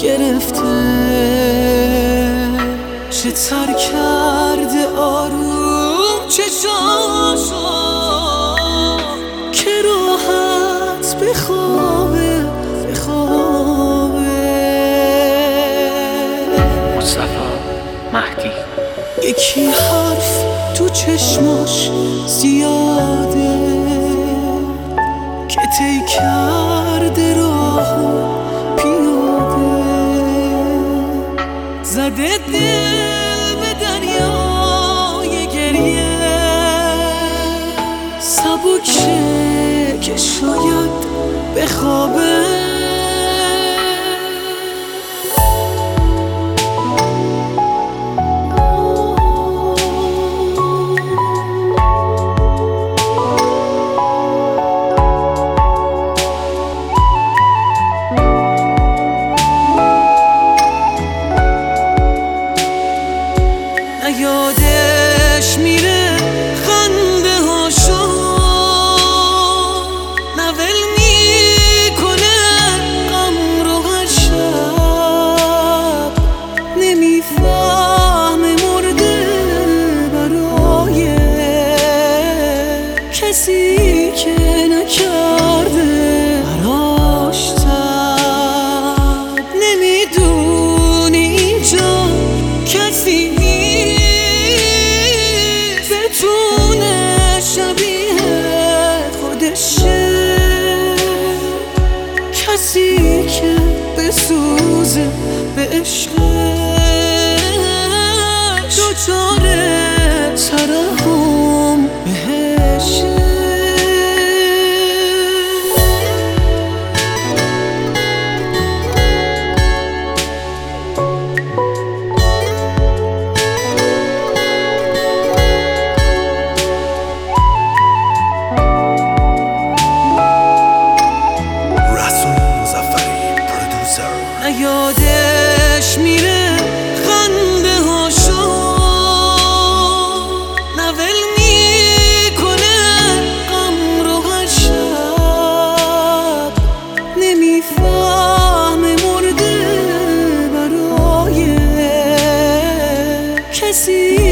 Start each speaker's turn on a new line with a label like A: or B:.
A: گرفته، چه تر کرده آروم چشاشو که راحت بخوابه
B: مصطفی مهدی.
A: یکی حرف تو چشماش زیاده که طی کرده راهو پیاده، زده دل به دریای گریه سبکه که شاید بخوابه. یادش میره خنده هاشو، نول میکنه غم رو هر شب، نمیفهمه مرده برای کسی که نکرده براش تب، نمیدونه اینجا کسی کسی که بسوزه به عشقش دوچاره ترحم بهشه. یادش میره خنده هاشو، نول میکنه غم رو هر شب، نمیفهمه مرده برای کسی